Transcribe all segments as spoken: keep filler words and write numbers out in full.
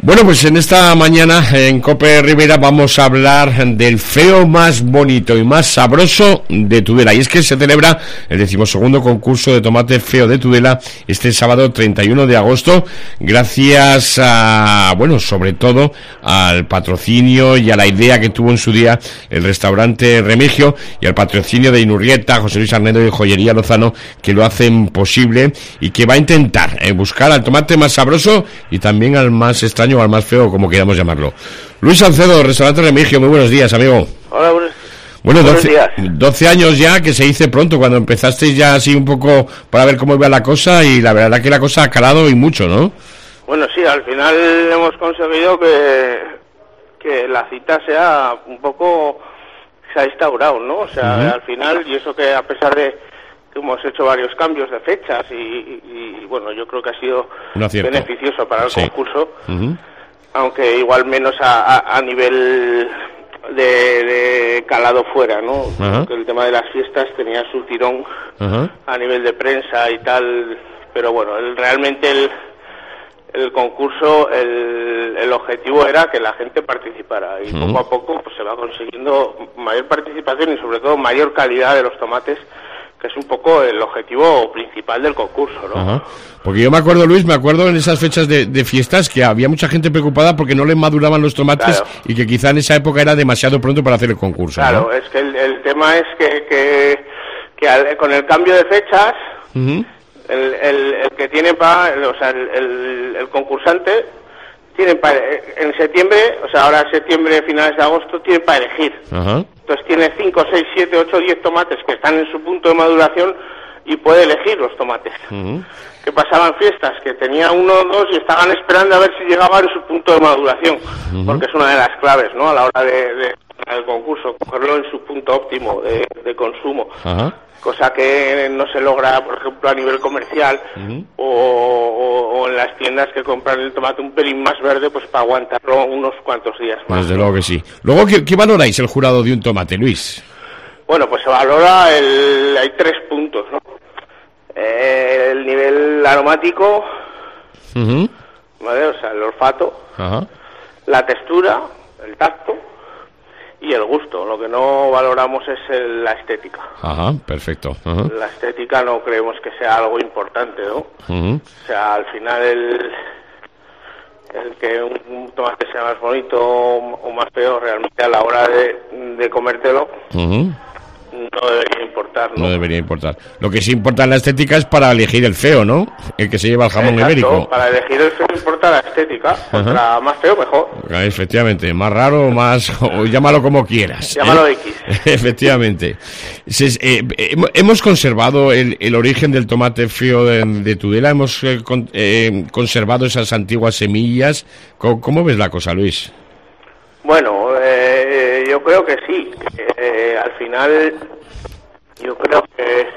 Bueno, pues en esta mañana en COPE Rivera vamos a hablar del feo más bonito y más sabroso de Tudela. Y es que se celebra el decimosegundo concurso de tomate feo de Tudela este sábado treinta y uno de agosto, gracias a, bueno, sobre todo al patrocinio y a la idea que tuvo en su día el restaurante Remigio y al patrocinio de Inurrieta, José Luis Arnedo y Joyería Lozano, que lo hacen posible y que va a intentar eh, buscar al tomate más sabroso y también al más extraño o al más feo, como queramos llamarlo. Luis Salcedo, restaurante Remigio, muy buenos días, amigo. Hola, buenos, bueno, buenos doce, días. doce años ya, que se dice pronto, cuando empezasteis ya así un poco para ver cómo iba la cosa, y la verdad que la cosa ha calado y mucho, ¿no? Bueno, sí, al final hemos conseguido que, que la cita sea un poco, se ha instaurado, ¿no? O sea, uh-huh. al final, y eso que a pesar de que hemos hecho varios cambios de fechas y, y, y bueno, yo creo que ha sido beneficioso para el sí. concurso, uh-huh. aunque igual menos a, a, a nivel de, de calado fuera, ¿no? Uh-huh. Porque el tema de las fiestas tenía su tirón uh-huh. a nivel de prensa y tal, pero bueno, el, realmente el, el concurso, el, el objetivo era que la gente participara y uh-huh. poco a poco pues se va consiguiendo mayor participación y sobre todo mayor calidad de los tomates, que es un poco el objetivo principal del concurso, ¿no? Ajá. Porque yo me acuerdo, Luis, me acuerdo en esas fechas de, de fiestas que había mucha gente preocupada porque no les maduraban los tomates, claro. y que quizá en esa época era demasiado pronto para hacer el concurso. Claro, ¿no? Es que el, el tema es que, que, que al, con el cambio de fechas, uh-huh. el, el, el que tiene para, o sea, el, el, el concursante tiene para, en septiembre, o sea, ahora septiembre, finales de agosto, tiene para elegir. Ajá. Entonces tiene cinco, seis, siete, ocho, diez tomates que están en su punto de maduración y puede elegir los tomates. Uh-huh. Que pasaban fiestas, que tenía uno o dos y estaban esperando a ver si llegaba en su punto de maduración, uh-huh. porque es una de las claves, ¿no? A la hora de, de del concurso, cogerlo en su punto óptimo de, de consumo. Uh-huh. Cosa que no se logra, por ejemplo, a nivel comercial, uh-huh. o, o, o en las tiendas que compran el tomate un pelín más verde, pues para aguantarlo unos cuantos días más. Desde luego que sí. Luego, ¿qué, qué valoráis el jurado de un tomate, Luis? Bueno, pues se valora, el, hay tres puntos, ¿no? Eh, el nivel aromático, uh-huh. ¿vale? O sea, el olfato, uh-huh. la textura, el tacto y el gusto. Lo que no valoramos es el, la estética. Ajá, perfecto. Ajá. La estética no creemos que sea algo importante, ¿no? Uh-huh. O sea, al final el, el que un, un tomate sea más bonito o más feo, realmente a la hora de, de comértelo, uh-huh. no debería importar, ¿no? No debería importar. Lo que sí importa en la estética es para elegir el feo, ¿no? El que se lleva el jamón Exacto, ibérico. Para elegir el feo importa la estética. Contra más feo, mejor. Efectivamente, más raro, más... o llámalo como quieras. Llámalo ¿eh? X. Efectivamente. Se, eh, eh, hemos conservado el, el origen del tomate feo de, de Tudela, hemos eh, con, eh, conservado esas antiguas semillas. ¿Cómo, cómo ves la cosa, Luis? Bueno, eh, yo creo que sí. Que, eh, al final, yo creo que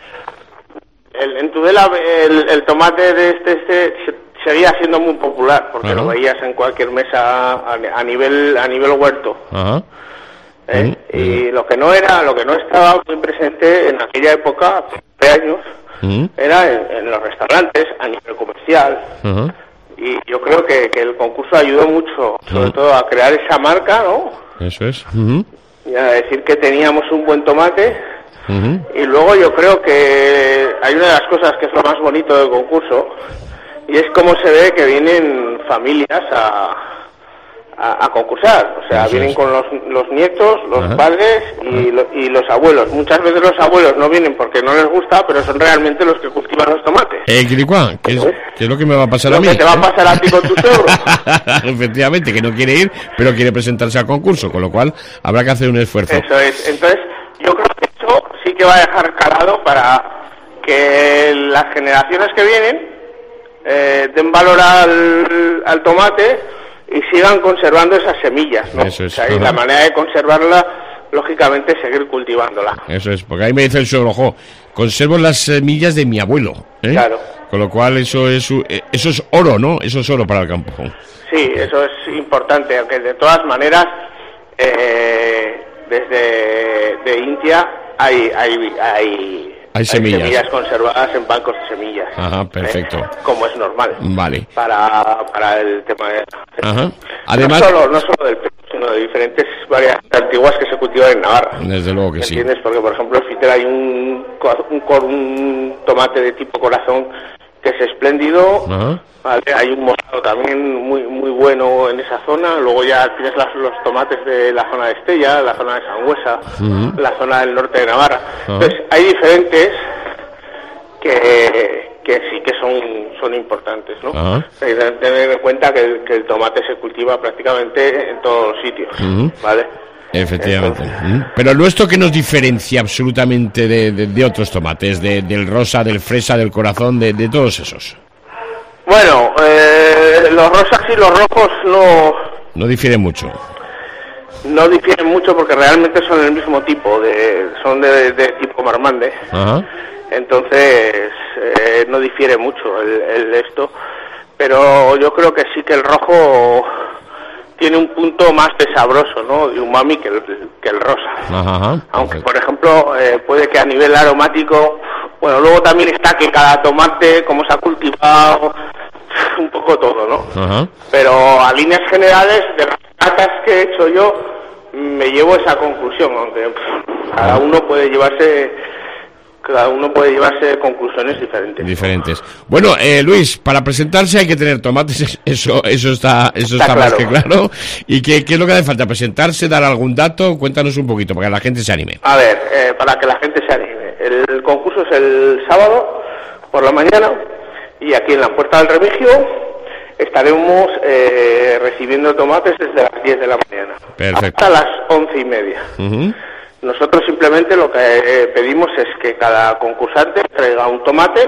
el, en Tudela el, el tomate de este, este seguía siendo muy popular, porque Ajá. lo veías en cualquier mesa a, a nivel a nivel huerto. Ajá. ¿Eh? Uh-huh. Y lo que no era, lo que no estaba muy presente en aquella época, hace años, uh-huh. era en, en los restaurantes a nivel comercial. Uh-huh. Y yo creo que, que el concurso ayudó mucho, sobre uh-huh. todo a crear esa marca, ¿no? Eso es. Uh-huh. Y a decir que teníamos un buen tomate. Uh-huh. Y luego yo creo que hay una de las cosas que es lo más bonito del concurso, y es cómo se ve que vienen familias a, a, a concursar. O sea, Eso vienen es. con los, los nietos, los uh-huh. padres y, lo, y los abuelos. Muchas veces los abuelos no vienen porque no les gusta, pero son realmente los que cultivan los tomates. Eh, Quilicuá, ¿qué es, ¿qué es lo que me va a pasar lo a mí? Lo que te va a pasar a ti con tu suegro. Efectivamente, que no quiere ir, pero quiere presentarse al concurso, con lo cual habrá que hacer un esfuerzo. Eso es. Entonces, yo creo que eso sí que va a dejar calado para que las generaciones que vienen eh, den valor al, al tomate y sigan conservando esas semillas, ¿no? Eso es. O sea, y la manera de conservarla, lógicamente, es seguir cultivándola. Eso es, porque ahí me dice el suegro, ojo, conservo las semillas de mi abuelo, ¿eh? Claro. Con lo cual eso es eso es oro, ¿no? Eso es oro para el campo. Sí, eso es importante, aunque de todas maneras, eh, desde de India hay hay hay Hay semillas. Hay semillas conservadas en bancos de semillas. Ajá, perfecto. ¿eh? Como es normal. Vale. Para, para el tema de... Ajá. Además... No solo, no solo del pelo, sino de diferentes variedades antiguas que se cultivan en Navarra. Desde luego que sí. ¿Entiendes? Porque, por ejemplo, en Fitel hay un, un, un tomate de tipo corazón que es espléndido. Ajá. Vale, hay un moscado también muy muy bueno en esa zona. Luego ya tienes las, los tomates de la zona de Estella, la zona de Sangüesa, uh-huh. la zona del norte de Navarra. Uh-huh. Entonces hay diferentes que, que sí que son son importantes, ¿no? Uh-huh. Hay que tener en cuenta que el, que el tomate se cultiva prácticamente en todos los sitios, uh-huh. ¿vale? Efectivamente. Entonces, pero el nuestro, ¿qué nos diferencia absolutamente de, de, de otros tomates? De, del rosa, del fresa, del corazón, de, de todos esos. Bueno, eh, los rosas y los rojos no... No difieren mucho. No difieren mucho porque realmente son el mismo tipo, de son de, de tipo marmande. Ajá. Entonces, eh, no difiere mucho el, el esto. Pero yo creo que sí que el rojo tiene un punto más de sabroso, ¿no? De umami que el, que el rosa. Ajá. Aunque, por ejemplo, eh, puede que a nivel aromático... Bueno, luego también está que cada tomate, cómo se ha cultivado, un poco todo, ¿no? Ajá. Pero a líneas generales, de las catas que he hecho yo, me llevo esa conclusión, aunque pff, cada uno puede llevarse... Cada uno puede llevarse conclusiones diferentes. Diferentes. Bueno, eh, Luis, para presentarse hay que tener tomates, eso eso está eso está, está más claro. que claro. ¿Y qué, qué es lo que hace falta? ¿Presentarse, dar algún dato? Cuéntanos un poquito, para que la gente se anime. A ver, eh, para que la gente se anime. El concurso es el sábado por la mañana y aquí en la Puerta del Remigio estaremos eh, recibiendo tomates desde las diez de la mañana. Perfecto. Hasta las once y media. Uh-huh. Nosotros simplemente lo que eh, pedimos es que cada concursante traiga un tomate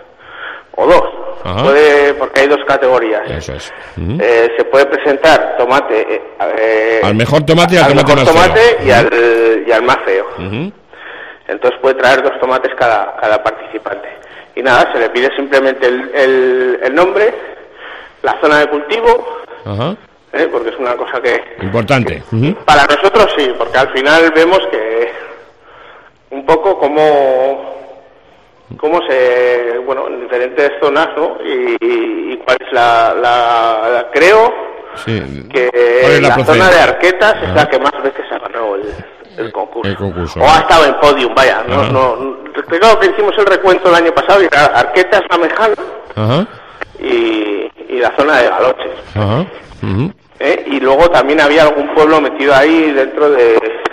o dos. Ajá. Puede, porque hay dos categorías. Eso es. Uh-huh. Eh, se puede presentar tomate eh, eh, al mejor tomate y al, al tomate mejor más tomate feo. y, al, y al más feo. Uh-huh. Entonces puede traer dos tomates cada, cada participante. Y nada, se le pide simplemente el, el, el nombre, la zona de cultivo. Ajá. ¿Eh? Porque es una cosa que... Importante. Uh-huh. Para nosotros sí, porque al final vemos que un poco cómo, cómo se... Bueno, en diferentes zonas, ¿no? Y, y cuál es la... la, la creo sí. que la, la zona de Arquetas Ajá. es la que más veces ha ganado el, el concurso. El concurso. O ha estado en podium, vaya. No, no, creo que hicimos el recuento el año pasado y Arquetas, La Mejana Ajá. Y, y la zona de Galoches. Ajá. Uh-huh. ¿Eh? Y luego también había algún pueblo metido ahí dentro de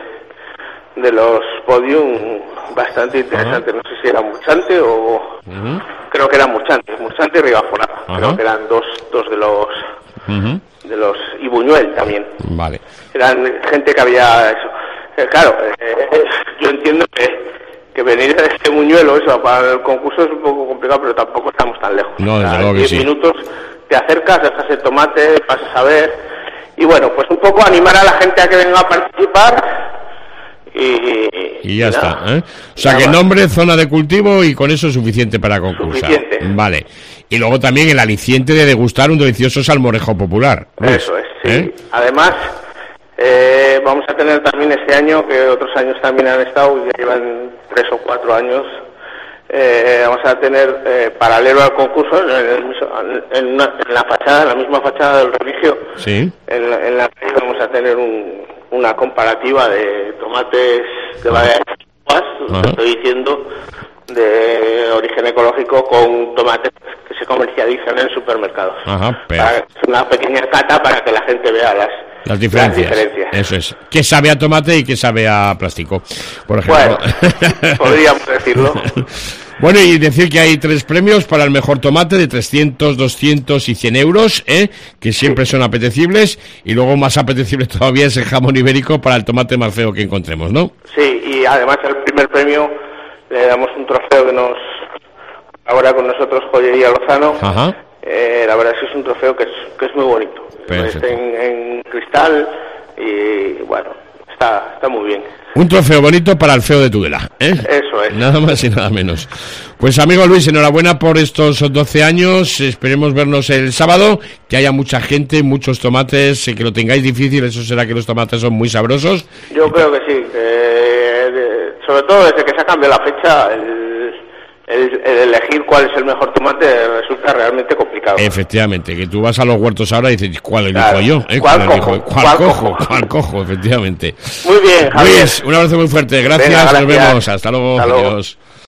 de los podium bastante interesante. Uh-huh. No sé si era Murchante o... Uh-huh. Creo que era Murchante, Murchante y Ribaforada. Uh-huh. Creo que eran dos, dos de los... Uh-huh. De los... Y Buñuel también. Vale. Eran gente que había... eso. Eh, claro, eh, eh, yo entiendo que, que venir de este Buñuelo, eso, para el concurso es un poco complicado, pero tampoco estamos tan lejos. No, desde o sea, luego que diez sí. minutos... Te acercas, dejas el tomate, pasas a ver y bueno, pues un poco animar a la gente a que venga a participar y, y ya y está, nada. ¿eh? O sea, que nombre, zona de cultivo y con eso es suficiente para concursar. Suficiente. Vale. Y luego también el aliciente de degustar un delicioso salmorejo popular. ¿Ves? Eso es, sí. ¿Eh? Además, eh, vamos a tener también este año, que otros años también han estado, ya llevan tres o cuatro años. Eh, vamos a tener eh, paralelo al concurso en, el, en, una, en la fachada, en la misma fachada del Remigio, sí. en, la, en la que vamos a tener un, una comparativa de tomates de variedades, estoy diciendo, de origen ecológico con tomates que se comercializan en supermercados. Ajá, para, es una pequeña cata para que la gente vea las Las diferencias. Las diferencias. Eso es. ¿Qué sabe a tomate y qué sabe a plástico? Por ejemplo. Bueno, podríamos decirlo. Bueno, y decir que hay tres premios para el mejor tomate de trescientos, doscientos y cien euros, ¿eh? Que siempre son apetecibles. Y luego más apetecible todavía es el jamón ibérico para el tomate más feo que encontremos, ¿no? Sí, y además el primer premio le damos un trofeo que nos ahora con nosotros Joyería Lozano. Ajá. Eh, la verdad es que es un trofeo que es, que es muy bonito. Está en, en cristal y bueno, está, está muy bien. Un trofeo bonito para el feo de Tudela, ¿eh? Eso es. Nada más y nada menos. Pues amigo Luis, enhorabuena por estos doce años. Esperemos vernos el sábado, que haya mucha gente, muchos tomates, que lo tengáis difícil, eso será que los tomates son muy sabrosos. Yo creo que sí, que, de, sobre todo desde que se ha cambiado la fecha, el el, el elegir cuál es el mejor tomate resulta realmente complicado. Efectivamente, que tú vas a los huertos ahora y dices, ¿cuál elijo claro. yo? ¿Eh? ¿Cuál, ¿Cuál, cojo? elijo? ¿Cuál, ¿Cuál cojo? cojo? ¿Cuál cojo? Efectivamente. Muy bien, Javier. Luis, un abrazo muy fuerte. Gracias, Venga, gracias. Nos vemos. Hasta luego. Hasta luego. Adiós.